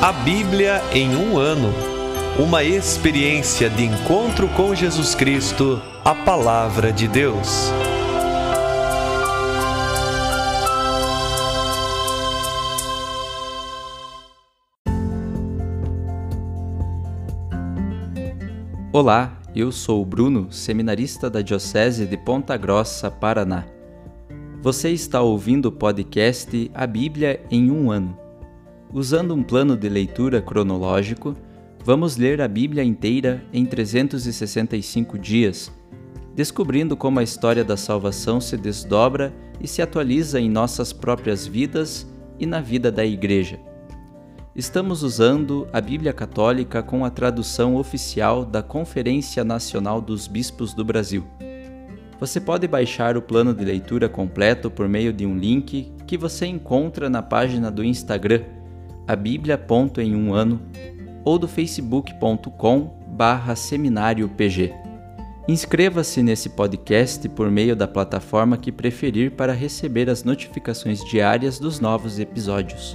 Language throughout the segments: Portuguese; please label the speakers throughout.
Speaker 1: A Bíblia em um ano. Uma experiência de encontro com Jesus Cristo, a Palavra de Deus.
Speaker 2: Olá, eu sou o Bruno, seminarista da Diocese de Ponta Grossa, Paraná. Você está ouvindo o podcast A Bíblia em um ano. Usando um plano de leitura cronológico, vamos ler a Bíblia inteira em 365 dias, descobrindo como a história da salvação se desdobra e se atualiza em nossas próprias vidas e na vida da Igreja. Estamos usando a Bíblia Católica com a tradução oficial da Conferência Nacional dos Bispos do Brasil. Você pode baixar o plano de leitura completo por meio de um link que você encontra na página do Instagram, abiblia.emuano, ou do facebook.com/seminariopg. Inscreva-se nesse podcast por meio da plataforma que preferir para receber as notificações diárias dos novos episódios.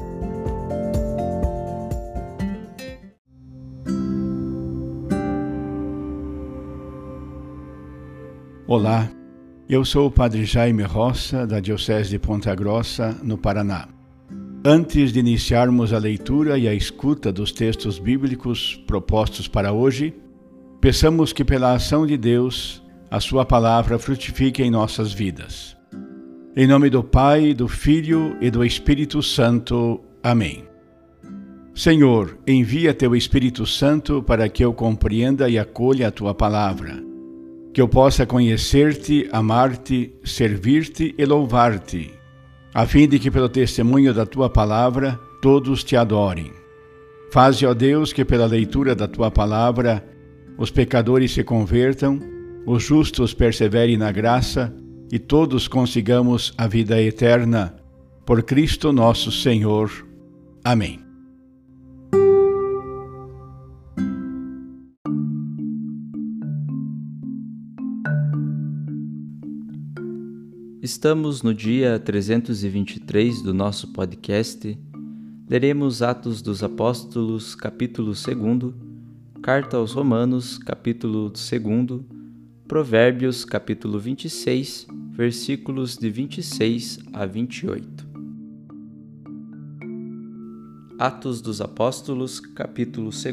Speaker 3: Olá, eu sou o Padre Jaime Roça, da Diocese de Ponta Grossa, no Paraná. Antes de iniciarmos a leitura e a escuta dos textos bíblicos propostos para hoje, peçamos que pela ação de Deus, a sua palavra frutifique em nossas vidas. Em nome do Pai, do Filho e do Espírito Santo. Amém. Senhor, envia teu Espírito Santo para que eu compreenda e acolha a tua palavra, que eu possa conhecer-te, amar-te, servir-te e louvar-te, a fim de que pelo testemunho da tua palavra todos te adorem. Faze, ó Deus, que pela leitura da tua palavra os pecadores se convertam, os justos perseverem na graça e todos consigamos a vida eterna. Por Cristo nosso Senhor. Amém.
Speaker 2: Estamos no dia 323 do nosso podcast. Leremos Atos dos Apóstolos, capítulo 2, Carta aos Romanos, capítulo 2, Provérbios, capítulo 26, versículos de 26 a 28. Atos dos Apóstolos, capítulo 2.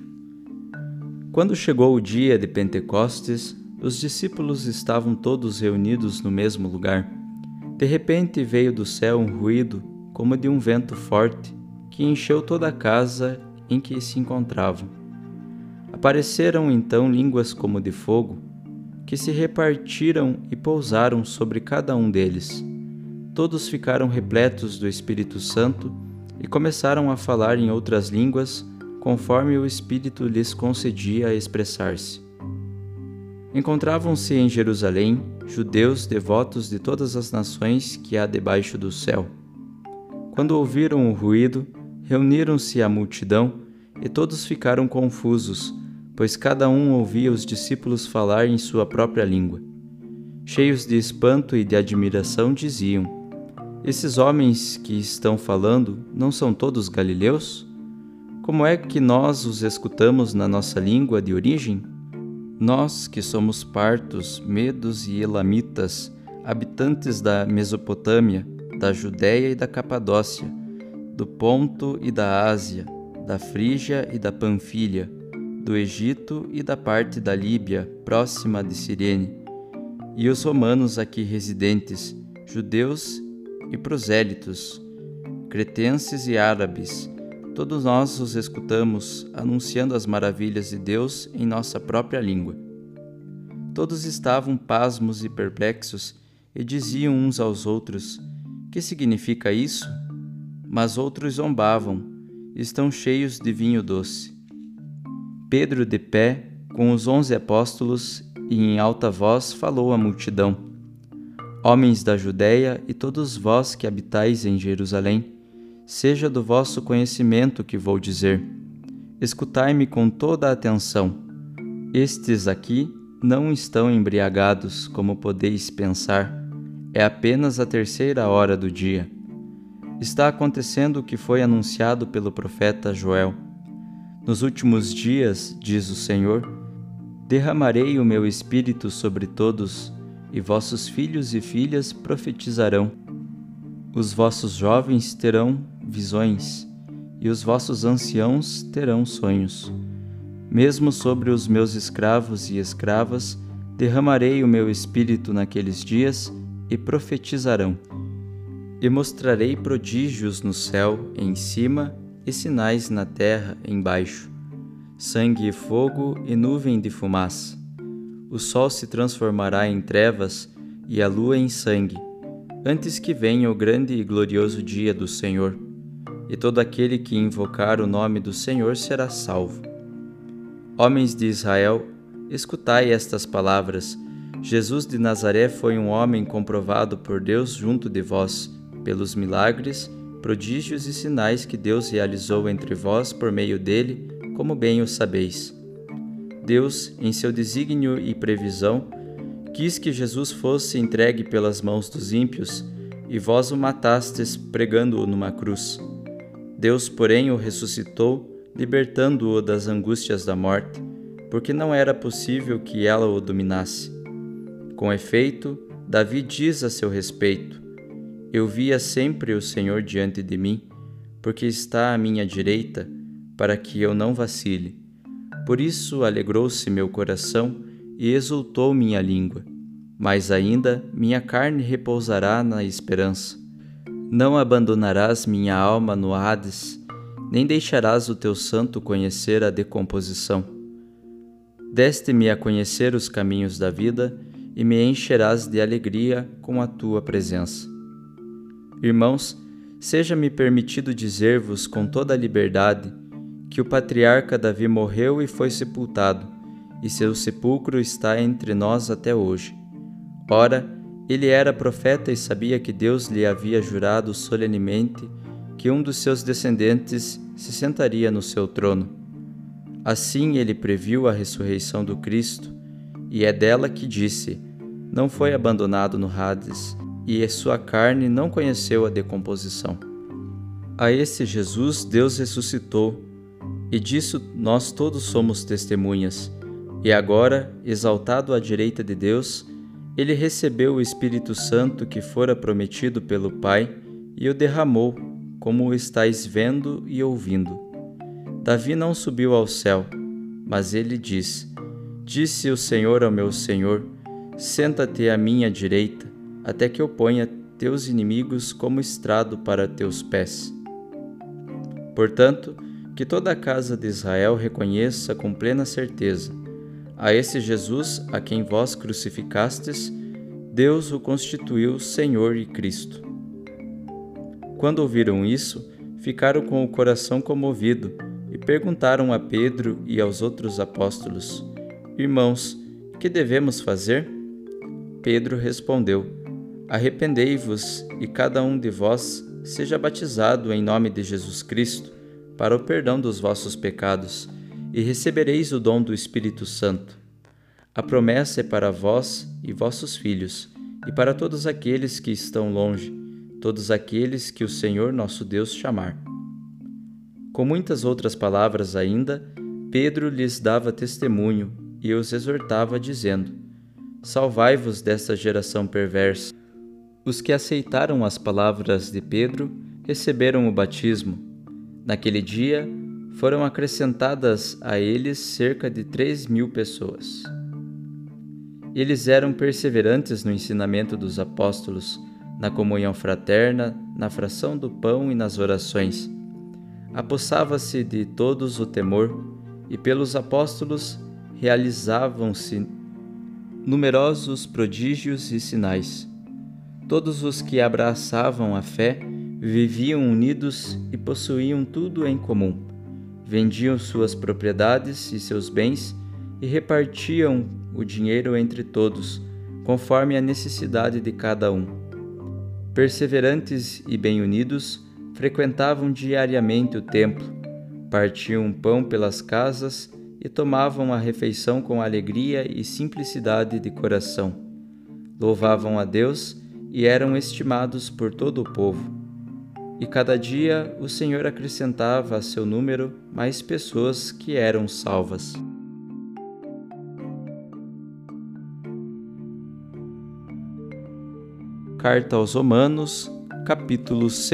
Speaker 2: Quando chegou o dia de Pentecostes, os discípulos estavam todos reunidos no mesmo lugar. De repente veio do céu um ruído, como de um vento forte, que encheu toda a casa em que se encontravam. Apareceram então línguas como de fogo, que se repartiram e pousaram sobre cada um deles. Todos ficaram repletos do Espírito Santo e começaram a falar em outras línguas, conforme o Espírito lhes concedia a expressar-se. Encontravam-se em Jerusalém judeus devotos de todas as nações que há debaixo do céu. Quando ouviram o ruído, reuniram-se à multidão e todos ficaram confusos, pois cada um ouvia os discípulos falar em sua própria língua. Cheios de espanto e de admiração, diziam: Esses homens que estão falando não são todos galileus? Como é que nós os escutamos na nossa língua de origem? Nós que somos partos, medos e elamitas, habitantes da Mesopotâmia, da Judéia e da Capadócia, do Ponto e da Ásia, da Frígia e da Panfilha, do Egito e da parte da Líbia, próxima de Cirene, e os romanos aqui residentes, judeus e prosélitos, cretenses e árabes, todos nós os escutamos anunciando as maravilhas de Deus em nossa própria língua. Todos estavam pasmos e perplexos e diziam uns aos outros: Que significa isso? Mas outros zombavam: Estão cheios de vinho doce. Pedro, de pé, com os 11 apóstolos, e em alta voz falou à multidão: Homens da Judéia e todos vós que habitais em Jerusalém, seja do vosso conhecimento o que vou dizer. Escutai-me com toda a atenção. Estes aqui não estão embriagados, como podeis pensar. É apenas a 3ª hora do dia. Está acontecendo o que foi anunciado pelo profeta Joel. Nos últimos dias, diz o Senhor, derramarei o meu espírito sobre todos, e vossos filhos e filhas profetizarão. Os vossos jovens terão visões, e os vossos anciãos terão sonhos. Mesmo sobre os meus escravos e escravas, derramarei o meu espírito naqueles dias, e profetizarão. E mostrarei prodígios no céu em cima e sinais na terra embaixo, sangue e fogo e nuvem de fumaça. O sol se transformará em trevas e a lua em sangue, antes que venha o grande e glorioso dia do Senhor, e todo aquele que invocar o nome do Senhor será salvo. Homens de Israel, escutai estas palavras. Jesus de Nazaré foi um homem comprovado por Deus junto de vós, pelos milagres, prodígios e sinais que Deus realizou entre vós por meio dele, como bem o sabeis. Deus, em seu desígnio e previsão, quis que Jesus fosse entregue pelas mãos dos ímpios, e vós o matastes pregando-o numa cruz. Deus, porém, o ressuscitou, libertando-o das angústias da morte, porque não era possível que ela o dominasse. Com efeito, Davi diz a seu respeito: eu via sempre o Senhor diante de mim, porque está à minha direita, para que eu não vacile. Por isso alegrou-se meu coração e exultou minha língua. Mas ainda minha carne repousará na esperança. Não abandonarás minha alma no Hades, nem deixarás o teu santo conhecer a decomposição. Deste-me a conhecer os caminhos da vida, e me encherás de alegria com a tua presença. Irmãos, seja-me permitido dizer-vos com toda a liberdade que o patriarca Davi morreu e foi sepultado, e seu sepulcro está entre nós até hoje. Ora, ele era profeta e sabia que Deus lhe havia jurado solenemente que um dos seus descendentes se sentaria no seu trono. Assim ele previu a ressurreição do Cristo, e é dela que disse: não foi abandonado no Hades, e a sua carne não conheceu a decomposição. A esse Jesus Deus ressuscitou, e disso nós todos somos testemunhas. E agora, exaltado à direita de Deus, ele recebeu o Espírito Santo que fora prometido pelo Pai e o derramou, como o estáis vendo e ouvindo. Davi não subiu ao céu, mas ele diz: disse o Senhor ao meu Senhor: senta-te à minha direita, até que eu ponha teus inimigos como estrado para teus pés. Portanto, que toda a casa de Israel reconheça com plena certeza: a esse Jesus, a quem vós crucificastes, Deus o constituiu Senhor e Cristo. Quando ouviram isso, ficaram com o coração comovido e perguntaram a Pedro e aos outros apóstolos: irmãos, que devemos fazer? Pedro respondeu: arrependei-vos e cada um de vós seja batizado em nome de Jesus Cristo para o perdão dos vossos pecados, e recebereis o dom do Espírito Santo. A promessa é para vós e vossos filhos, e para todos aqueles que estão longe, todos aqueles que o Senhor nosso Deus chamar. Com muitas outras palavras ainda, Pedro lhes dava testemunho e os exortava, dizendo: salvai-vos desta geração perversa. Os que aceitaram as palavras de Pedro receberam o batismo. Naquele dia, foram acrescentadas a eles cerca de 3.000 pessoas. Eles eram perseverantes no ensinamento dos apóstolos, na comunhão fraterna, na fração do pão e nas orações. Apossava-se de todos o temor, e pelos apóstolos realizavam-se numerosos prodígios e sinais. Todos os que abraçavam a fé viviam unidos e possuíam tudo em comum. Vendiam suas propriedades e seus bens e repartiam o dinheiro entre todos, conforme a necessidade de cada um. Perseverantes e bem unidos, frequentavam diariamente o templo, partiam pão pelas casas e tomavam a refeição com alegria e simplicidade de coração. Louvavam a Deus e eram estimados por todo o povo. E cada dia o Senhor acrescentava a seu número mais pessoas que eram salvas. Carta aos Romanos, capítulo 2.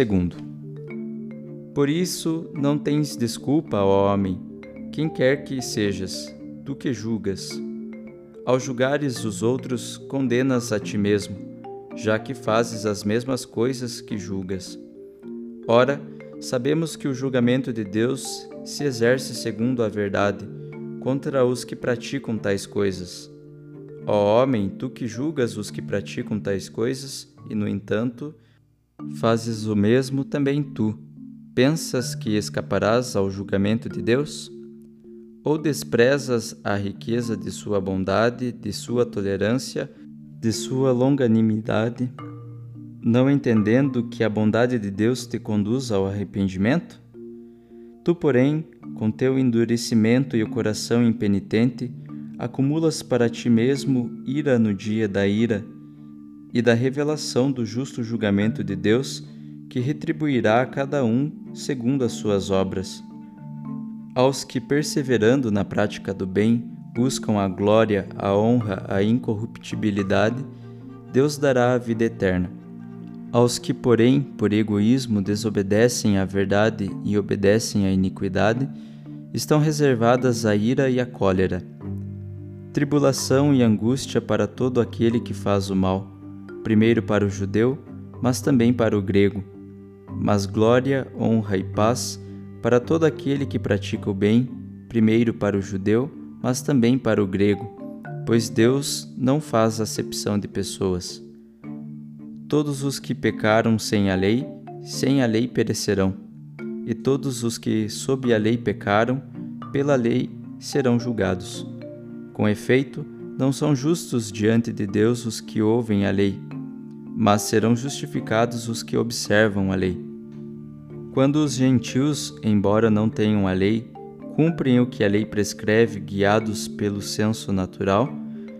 Speaker 2: Por isso não tens desculpa, ó homem, quem quer que sejas, tu que julgas. Ao julgares os outros, condenas a ti mesmo, já que fazes as mesmas coisas que julgas. Ora, sabemos que o julgamento de Deus se exerce segundo a verdade, contra os que praticam tais coisas. Ó homem, tu que julgas os que praticam tais coisas, e, no entanto, fazes o mesmo também tu, pensas que escaparás ao julgamento de Deus? Ou desprezas a riqueza de sua bondade, de sua tolerância, de sua longanimidade, não entendendo que a bondade de Deus te conduz ao arrependimento? Tu, porém, com teu endurecimento e o coração impenitente, acumulas para ti mesmo ira no dia da ira e da revelação do justo julgamento de Deus, que retribuirá a cada um segundo as suas obras. Aos que, perseverando na prática do bem, buscam a glória, a honra, a incorruptibilidade, Deus dará a vida eterna. Aos que, porém, por egoísmo desobedecem à verdade e obedecem à iniquidade, estão reservadas a ira e a cólera, tribulação e angústia para todo aquele que faz o mal, primeiro para o judeu, mas também para o grego, mas glória, honra e paz para todo aquele que pratica o bem, primeiro para o judeu, mas também para o grego, pois Deus não faz acepção de pessoas. Todos os que pecaram sem a lei perecerão, e todos os que sob a lei pecaram, pela lei serão julgados. Com efeito, não são justos diante de Deus os que ouvem a lei, mas serão justificados os que observam a lei. Quando os gentios, embora não tenham a lei, cumprem o que a lei prescreve guiados pelo senso natural,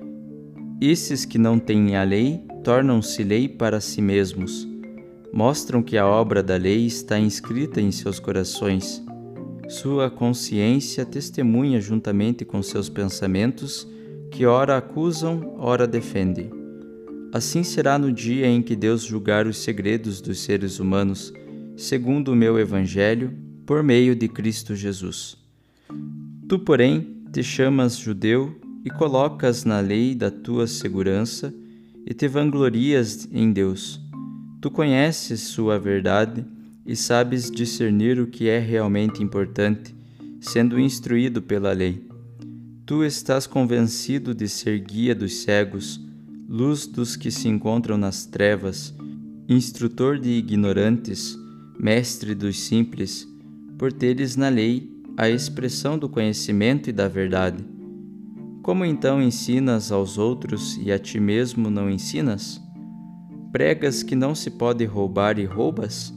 Speaker 2: esses que não têm a lei tornam-se lei para si mesmos, mostram que a obra da lei está inscrita em seus corações. Sua consciência testemunha juntamente com seus pensamentos, que ora acusam, ora defendem. Assim será no dia em que Deus julgar os segredos dos seres humanos, segundo o meu Evangelho, por meio de Cristo Jesus. Tu, porém, te chamas judeu e colocas na lei da tua segurança e te vanglorias em Deus. Tu conheces sua verdade e sabes discernir o que é realmente importante, sendo instruído pela lei. Tu estás convencido de ser guia dos cegos, luz dos que se encontram nas trevas, instrutor de ignorantes, mestre dos simples, por teres na lei a expressão do conhecimento e da verdade. Como então ensinas aos outros e a ti mesmo não ensinas? Pregas que não se pode roubar e roubas?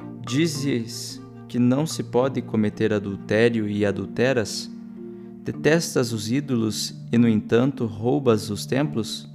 Speaker 2: Dizes que não se pode cometer adultério e adulteras? Detestas os ídolos e, no entanto, roubas os templos?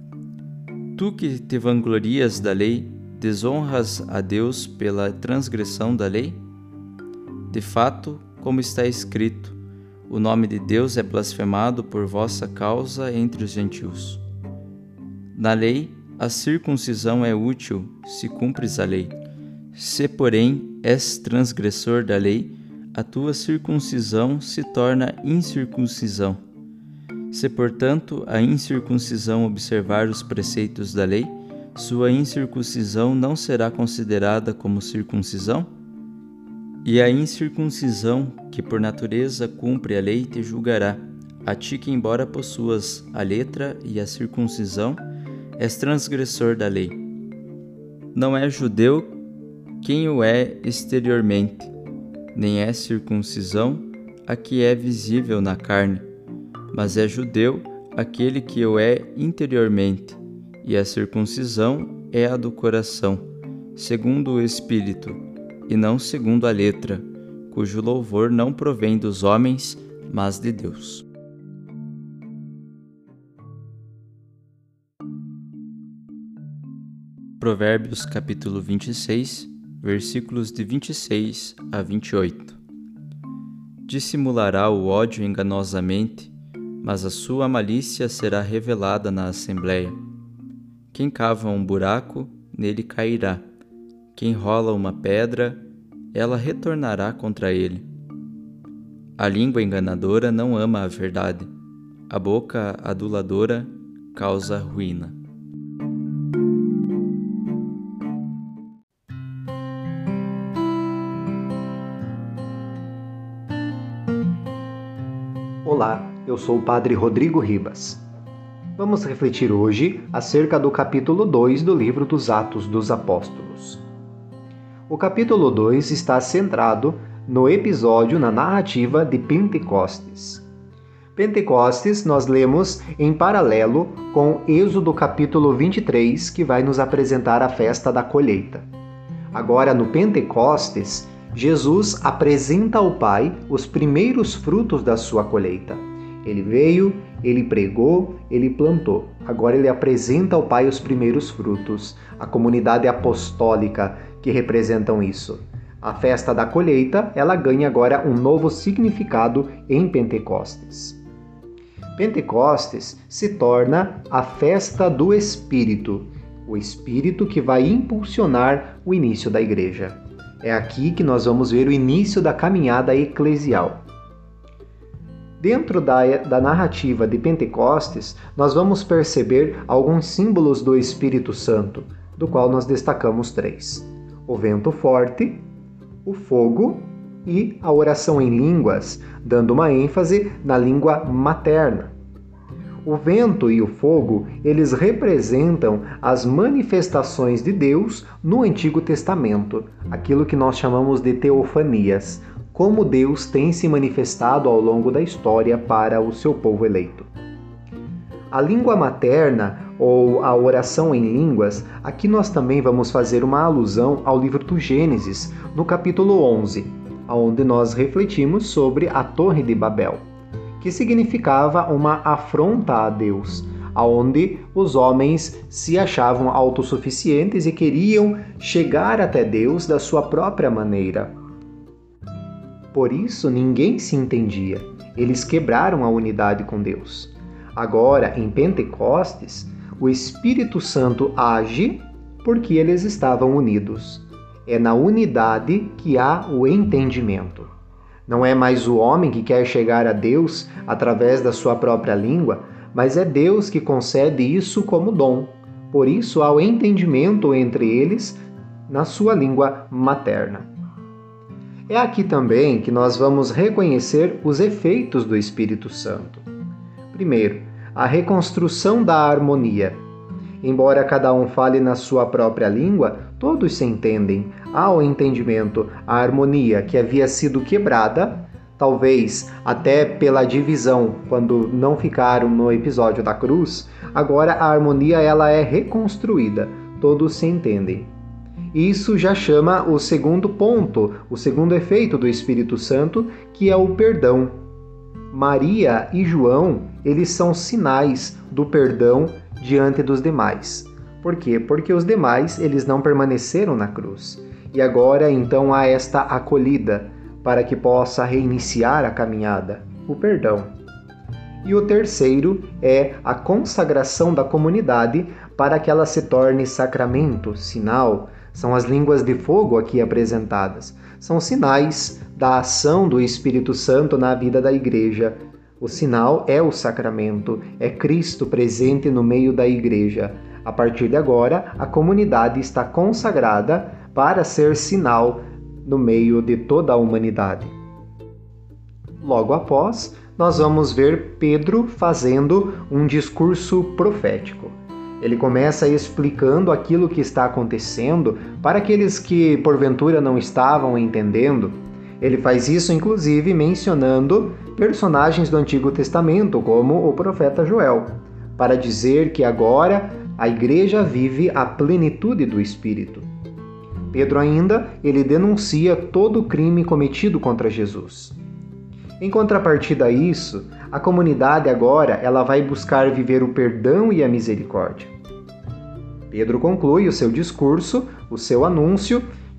Speaker 2: Tu que te vanglorias da lei, desonras a Deus pela transgressão da lei? De fato, como está escrito, o nome de Deus é blasfemado por vossa causa entre os gentios. Na lei, a circuncisão é útil, se cumpres a lei. Se, porém, és transgressor da lei, a tua circuncisão se torna incircuncisão. Se, portanto, a incircuncisão observar os preceitos da lei, sua incircuncisão não será considerada como circuncisão? E a incircuncisão, que por natureza cumpre a lei, te julgará, a ti que, embora possuas a letra e a circuncisão, és transgressor da lei. Não é judeu quem o é exteriormente, nem é circuncisão a que é visível na carne, mas é judeu aquele que o é interiormente, e a circuncisão é a do coração, segundo o Espírito, e não segundo a letra, cujo louvor não provém dos homens, mas de Deus. Provérbios capítulo 26, versículos de 26 a 28. Dissimulará o ódio enganosamente, mas a sua malícia será revelada na assembleia. Quem cava um buraco, nele cairá. Quem rola uma pedra, ela retornará contra ele. A língua enganadora não ama a verdade. A boca aduladora causa ruína.
Speaker 4: Olá, eu sou o Padre Rodrigo Ribas. Vamos refletir hoje acerca do capítulo 2 do livro dos Atos dos Apóstolos. O capítulo 2 está centrado no episódio, na narrativa de Pentecostes. Pentecostes nós lemos em paralelo com Êxodo capítulo 23, que vai nos apresentar a festa da colheita. Agora, no Pentecostes, Jesus apresenta ao Pai os primeiros frutos da sua colheita. Ele veio, ele pregou, ele plantou. Agora ele apresenta ao Pai os primeiros frutos, a comunidade apostólica que representam isso. A festa da colheita, ela ganha agora um novo significado em Pentecostes. Pentecostes se torna a festa do Espírito, o Espírito que vai impulsionar o início da igreja. É aqui que nós vamos ver o início da caminhada eclesial. Dentro da narrativa de Pentecostes, nós vamos perceber alguns símbolos do Espírito Santo, do qual nós destacamos 3. O vento forte, o fogo e a oração em línguas, dando uma ênfase na língua materna. O vento e o fogo, eles representam as manifestações de Deus no Antigo Testamento, aquilo que nós chamamos de teofanias, como Deus tem se manifestado ao longo da história para o seu povo eleito. A língua materna, ou a oração em línguas, aqui nós também vamos fazer uma alusão ao livro do Gênesis, no capítulo 11, onde nós refletimos sobre a Torre de Babel, que significava uma afronta a Deus, onde os homens se achavam autossuficientes e queriam chegar até Deus da sua própria maneira. Por isso, ninguém se entendia. Eles quebraram a unidade com Deus. Agora, em Pentecostes, o Espírito Santo age porque eles estavam unidos. É na unidade que há o entendimento. Não é mais o homem que quer chegar a Deus através da sua própria língua, mas é Deus que concede isso como dom. Por isso há o entendimento entre eles na sua língua materna. É aqui também que nós vamos reconhecer os efeitos do Espírito Santo. Primeiro, a reconstrução da harmonia. Embora cada um fale na sua própria língua, todos se entendem. Há o entendimento, a harmonia que havia sido quebrada, talvez até pela divisão, quando não ficaram no episódio da cruz, agora a harmonia ela é reconstruída, todos se entendem. Isso já chama o segundo ponto, o segundo efeito do Espírito Santo, que é o perdão. Maria e João, eles são sinais do perdão diante dos demais. Por quê? Porque os demais, eles não permaneceram na cruz. E agora, então, há esta acolhida para que possa reiniciar a caminhada, o perdão. E o terceiro é a consagração da comunidade para que ela se torne sacramento, sinal. São as línguas de fogo aqui apresentadas. São sinais da ação do Espírito Santo na vida da igreja. O sinal é o sacramento, é Cristo presente no meio da igreja. A partir de agora, a comunidade está consagrada para ser sinal no meio de toda a humanidade. Logo após, nós vamos ver Pedro fazendo um discurso profético. Ele começa explicando aquilo que está acontecendo para aqueles que porventura não estavam entendendo. Ele faz isso, inclusive, mencionando personagens do Antigo Testamento, como o profeta Joel, para dizer que agora a igreja vive a plenitude do Espírito. Pedro ainda, ele denuncia todo o crime cometido contra Jesus. Em contrapartida a isso, a comunidade agora ela vai buscar viver o perdão e a misericórdia. Pedro conclui o seu discurso, o seu anúncio,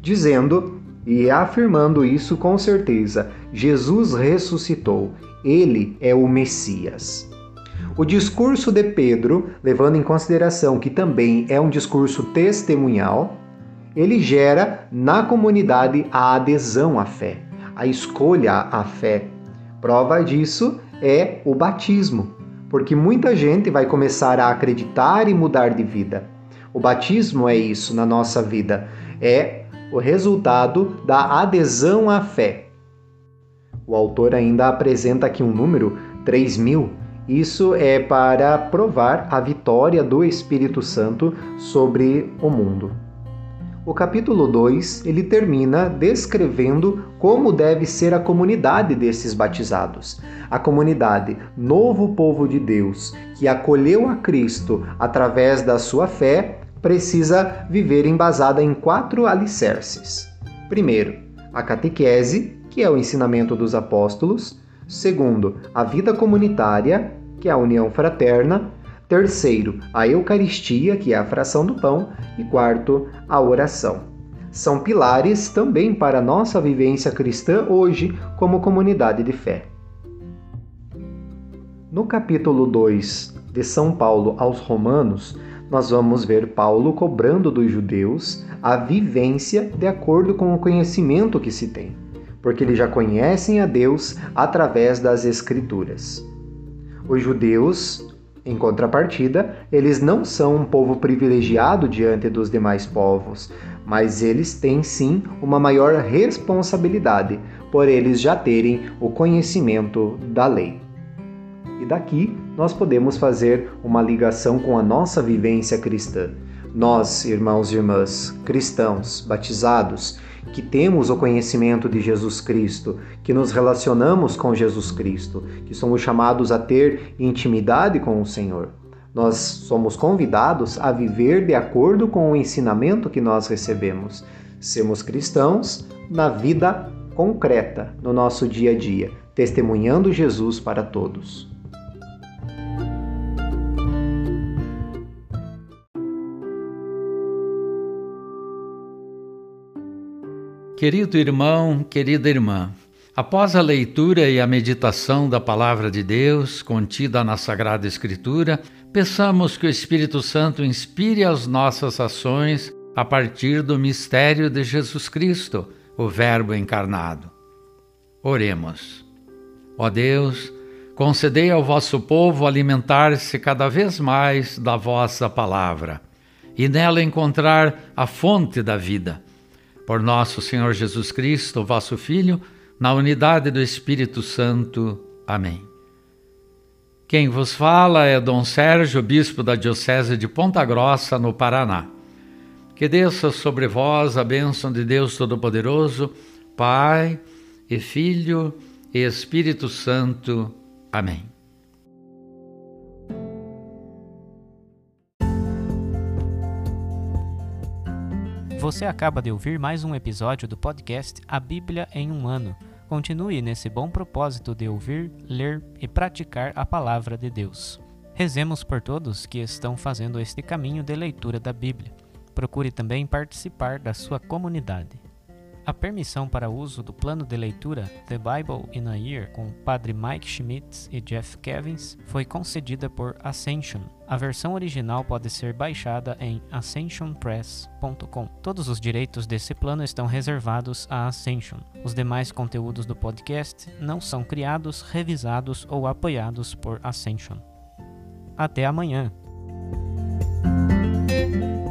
Speaker 4: dizendo e afirmando isso com certeza: Jesus ressuscitou, ele é o Messias. O discurso de Pedro, levando em consideração que também é um discurso testemunhal, ele gera na comunidade a adesão à fé, a escolha à fé. Prova disso é o batismo, porque muita gente vai começar a acreditar e mudar de vida. O batismo é isso na nossa vida, é o resultado da adesão à fé. O autor ainda apresenta aqui um número, 3.000. Isso é para provar a vitória do Espírito Santo sobre o mundo. O capítulo 2, ele termina descrevendo como deve ser a comunidade desses batizados. A comunidade, novo povo de Deus, que acolheu a Cristo através da sua fé, precisa viver embasada em 4 alicerces. Primeiro, a catequese, que é o ensinamento dos apóstolos. Segundo, a vida comunitária, que é a união fraterna. Terceiro, a Eucaristia, que é a fração do pão. E quarto, a oração. São pilares também para a nossa vivência cristã hoje como comunidade de fé. No capítulo 2 de São Paulo aos Romanos, nós vamos ver Paulo cobrando dos judeus a vivência de acordo com o conhecimento que se tem, porque eles já conhecem a Deus através das Escrituras. Os judeus, em contrapartida, eles não são um povo privilegiado diante dos demais povos, mas eles têm sim uma maior responsabilidade por eles já terem o conhecimento da lei. E daqui nós podemos fazer uma ligação com a nossa vivência cristã. Nós, irmãos e irmãs, cristãos, batizados, que temos o conhecimento de Jesus Cristo, que nos relacionamos com Jesus Cristo, que somos chamados a ter intimidade com o Senhor. Nós somos convidados a viver de acordo com o ensinamento que nós recebemos. Sermos cristãos na vida concreta, no nosso dia a dia, testemunhando Jesus para todos.
Speaker 5: Querido irmão, querida irmã, após a leitura e a meditação da Palavra de Deus contida na Sagrada Escritura, peçamos que o Espírito Santo inspire as nossas ações a partir do mistério de Jesus Cristo, o Verbo encarnado. Oremos. Ó Deus, concedei ao vosso povo alimentar-se cada vez mais da vossa palavra e nela encontrar a fonte da vida. Por nosso Senhor Jesus Cristo, vosso Filho, na unidade do Espírito Santo. Amém. Quem vos fala é Dom Sérgio, bispo da Diocese de Ponta Grossa, no Paraná. Que desça sobre vós a bênção de Deus Todo-Poderoso, Pai e Filho e Espírito Santo. Amém.
Speaker 6: Você acaba de ouvir mais um episódio do podcast A Bíblia em um Ano. Continue nesse bom propósito de ouvir, ler e praticar a Palavra de Deus. Rezemos por todos que estão fazendo este caminho de leitura da Bíblia. Procure também participar da sua comunidade. A permissão para uso do plano de leitura The Bible in a Year com Padre Mike Schmitz e Jeff Kevins foi concedida por Ascension. A versão original pode ser baixada em ascensionpress.com. Todos os direitos desse plano estão reservados à Ascension. Os demais conteúdos do podcast não são criados, revisados ou apoiados por Ascension. Até amanhã!